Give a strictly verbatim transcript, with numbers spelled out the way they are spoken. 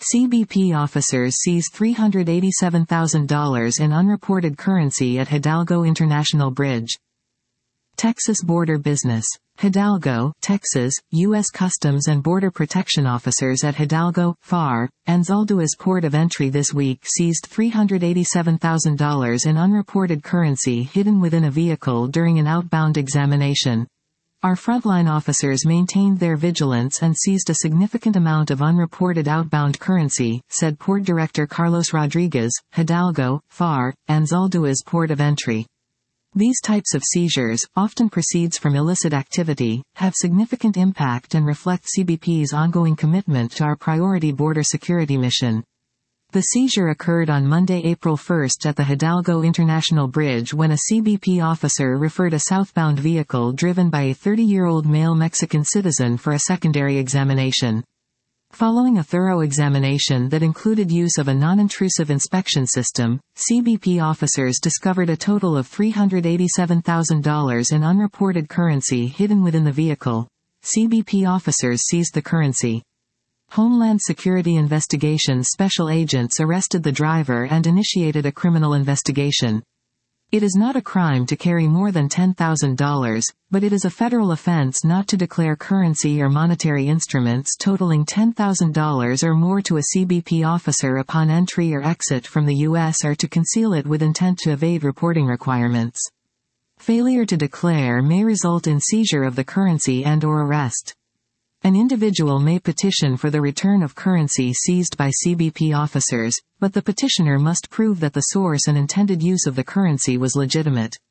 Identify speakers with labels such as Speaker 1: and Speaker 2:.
Speaker 1: C B P officers seize three hundred eighty-seven thousand dollars in unreported currency at Hidalgo International Bridge. Texas border business. Hidalgo, Texas, U S Customs and Border Protection officers at Hidalgo, F A R, Anzalduas port of entry this week seized three hundred eighty-seven thousand dollars in unreported currency hidden within a vehicle during an outbound examination. Our frontline officers maintained their vigilance and seized a significant amount of unreported outbound currency, said Port Director Carlos Rodriguez, Hidalgo, F A R, Anzalduas port of entry. These types of seizures, often proceeds from illicit activity, have significant impact and reflect C B P's ongoing commitment to our priority border security mission. The seizure occurred on Monday, April first at the Hidalgo International Bridge when a C B P officer referred a southbound vehicle driven by a thirty-year-old male Mexican citizen for a secondary examination. Following a thorough examination that included use of a non-intrusive inspection system, C B P officers discovered a total of three hundred eighty-seven thousand dollars in unreported currency hidden within the vehicle. C B P officers seized the currency. Homeland Security Investigations special agents arrested the driver and initiated a criminal investigation. It is not a crime to carry more than ten thousand dollars, but it is a federal offense not to declare currency or monetary instruments totaling ten thousand dollars or more to a C B P officer upon entry or exit from the U S or to conceal it with intent to evade reporting requirements. Failure to declare may result in seizure of the currency and/or arrest. An individual may petition for the return of currency seized by C B P officers, but the petitioner must prove that the source and intended use of the currency was legitimate.